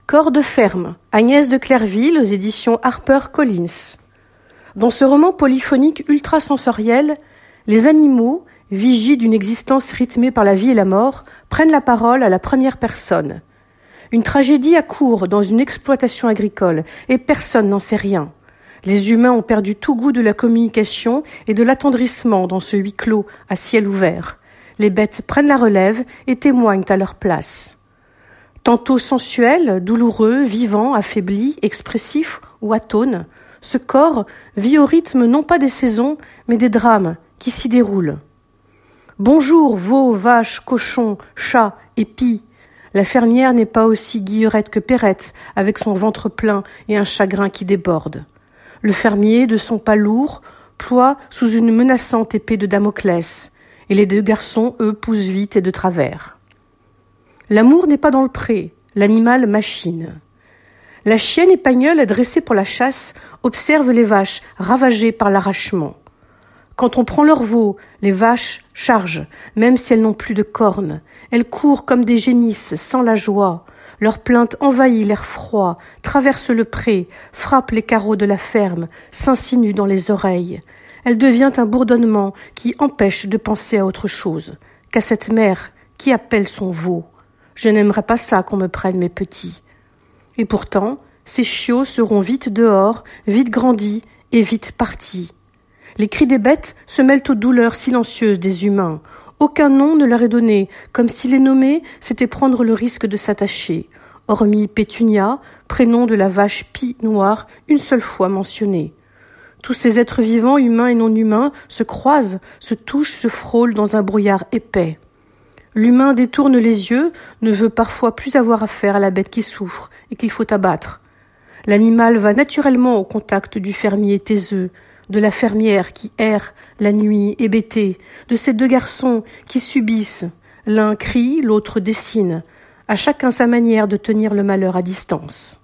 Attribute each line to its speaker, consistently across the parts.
Speaker 1: Corps de ferme, Agnès de Clerville aux éditions HarperCollins. Dans ce roman polyphonique ultrasensoriel, les animaux, vigies d'une existence rythmée par la vie et la mort, prennent la parole à la première personne. Une tragédie accourt dans une exploitation agricole et personne n'en sait rien. Les humains ont perdu tout goût de la communication et de l'attendrissement dans ce huis clos à ciel ouvert. Les bêtes prennent la relève et témoignent à leur place. Tantôt sensuel, douloureux, vivant, affaibli, expressif ou atone, ce corps vit au rythme non pas des saisons, mais des drames qui s'y déroulent. Bonjour, veaux, vaches, cochons, chats et pies. La fermière n'est pas aussi guillerette que Perrette, avec son ventre plein et un chagrin qui déborde. Le fermier, de son pas lourd, ploie sous une menaçante épée de Damoclès, et les deux garçons, eux, poussent vite et de travers. L'amour n'est pas dans le pré, l'animal machine. La chienne épagneule, dressée pour la chasse, observe les vaches ravagées par l'arrachement. Quand on prend leur veau, les vaches chargent, même si elles n'ont plus de cornes. Elles courent comme des génisses, sans la joie. Leur plainte envahit l'air froid, traverse le pré, frappe les carreaux de la ferme, s'insinue dans les oreilles. Elle devient un bourdonnement qui empêche de penser à autre chose qu'à cette mère qui appelle son veau. Je n'aimerais pas ça qu'on me prenne mes petits. Et pourtant, ces chiots seront vite dehors, vite grandis et vite partis. Les cris des bêtes se mêlent aux douleurs silencieuses des humains. Aucun nom ne leur est donné, comme si les nommer, c'était prendre le risque de s'attacher, hormis Pétunia, prénom de la vache pie noire, une seule fois mentionné. Tous ces êtres vivants, humains et non humains, se croisent, se touchent, se frôlent dans un brouillard épais. L'humain détourne les yeux, ne veut parfois plus avoir affaire à la bête qui souffre et qu'il faut abattre. L'animal va naturellement au contact du fermier taiseux, de la fermière qui erre la nuit hébétée, de ces deux garçons qui subissent. L'un crie, l'autre dessine, à chacun sa manière de tenir le malheur à distance.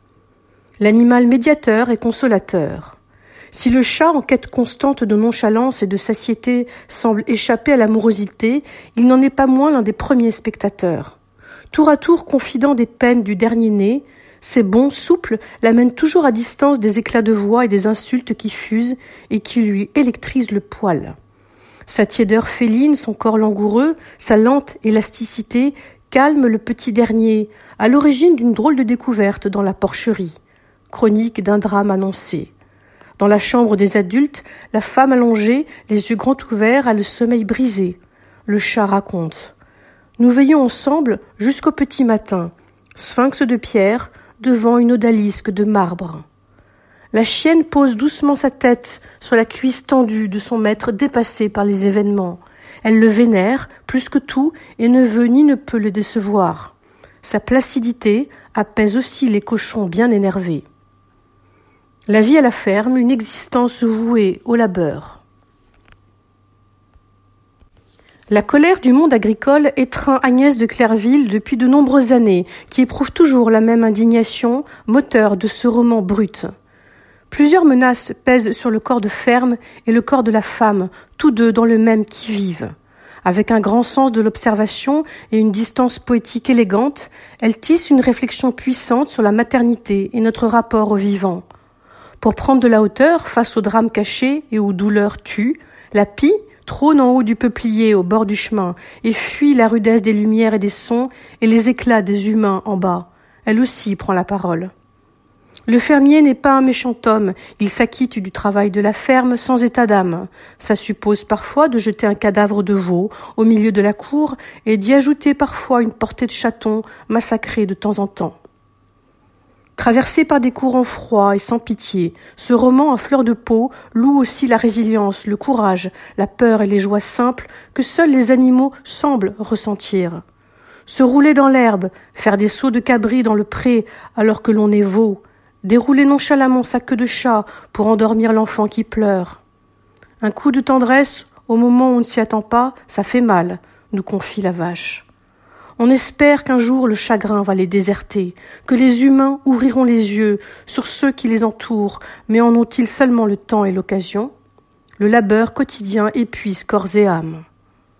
Speaker 1: L'animal médiateur et consolateur. Si le chat, en quête constante de nonchalance et de satiété, semble échapper à l'amorosité, il n'en est pas moins l'un des premiers spectateurs. Tour à tour confident des peines du dernier-né, ses bonds souples l'amènent toujours à distance des éclats de voix et des insultes qui fusent et qui lui électrisent le poil. Sa tiédeur féline, son corps langoureux, sa lente élasticité calment le petit dernier, à l'origine d'une drôle de découverte dans la porcherie, chronique d'un drame annoncé. Dans la chambre des adultes, la femme allongée, les yeux grands ouverts, a le sommeil brisé. Le chat raconte. Nous veillons ensemble jusqu'au petit matin, sphinx de pierre, devant une odalisque de marbre. La chienne pose doucement sa tête sur la cuisse tendue de son maître dépassé par les événements. Elle le vénère, plus que tout, et ne veut ni ne peut le décevoir. Sa placidité apaise aussi les cochons bien énervés. La vie à la ferme, une existence vouée au labeur. La colère du monde agricole étreint Agnès de Clerville depuis de nombreuses années, qui éprouve toujours la même indignation, moteur de ce roman brut. Plusieurs menaces pèsent sur le corps de ferme et le corps de la femme, tous deux dans le même qui-vive. Avec un grand sens de l'observation et une distance poétique élégante, elle tisse une réflexion puissante sur la maternité et notre rapport au vivant. Pour prendre de la hauteur face aux drames cachés et aux douleurs tues, la pie trône en haut du peuplier au bord du chemin et fuit la rudesse des lumières et des sons et les éclats des humains en bas. Elle aussi prend la parole. Le fermier n'est pas un méchant homme, il s'acquitte du travail de la ferme sans état d'âme. Ça suppose parfois de jeter un cadavre de veau au milieu de la cour et d'y ajouter parfois une portée de chatons massacrés de temps en temps. Traversé par des courants froids et sans pitié, ce roman à fleur de peau loue aussi la résilience, le courage, la peur et les joies simples que seuls les animaux semblent ressentir. Se rouler dans l'herbe, faire des sauts de cabri dans le pré alors que l'on est veau, dérouler nonchalamment sa queue de chat pour endormir l'enfant qui pleure. Un coup de tendresse au moment où on ne s'y attend pas, ça fait mal, nous confie la vache. On espère qu'un jour le chagrin va les déserter, que les humains ouvriront les yeux sur ceux qui les entourent, mais en ont-ils seulement le temps et l'occasion ? Le labeur quotidien épuise corps et âme.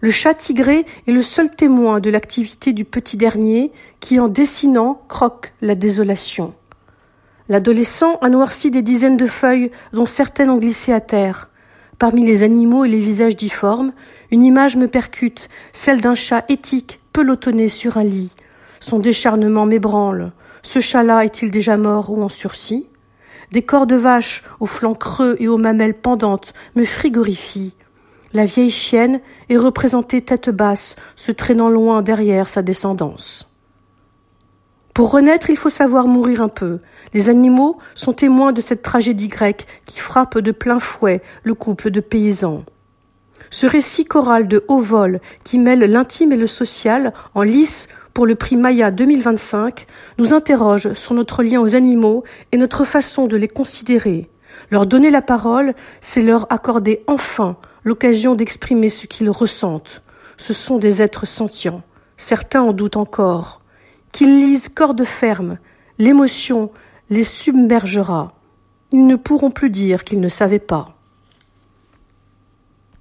Speaker 1: Le chat tigré est le seul témoin de l'activité du petit dernier qui, en dessinant, croque la désolation. L'adolescent a noirci des dizaines de feuilles dont certaines ont glissé à terre. Parmi les animaux et les visages difformes, une image me percute, celle d'un chat éthique pelotonné sur un lit. Son décharnement m'ébranle. Ce chat-là est-il déjà mort ou en sursis? Des corps de vache aux flancs creux et aux mamelles pendantes me frigorifient. La vieille chienne est représentée tête basse, se traînant loin derrière sa descendance. Pour renaître, il faut savoir mourir un peu. Les animaux sont témoins de cette tragédie grecque qui frappe de plein fouet le couple de paysans. Ce récit choral de haut vol qui mêle l'intime et le social en lice pour le prix Maya 2025 nous interroge sur notre lien aux animaux et notre façon de les considérer. Leur donner la parole, c'est leur accorder enfin l'occasion d'exprimer ce qu'ils ressentent. Ce sont des êtres sentients. Certains en doutent encore. Qu'ils lisent corde ferme, l'émotion les submergera. Ils ne pourront plus dire qu'ils ne savaient pas.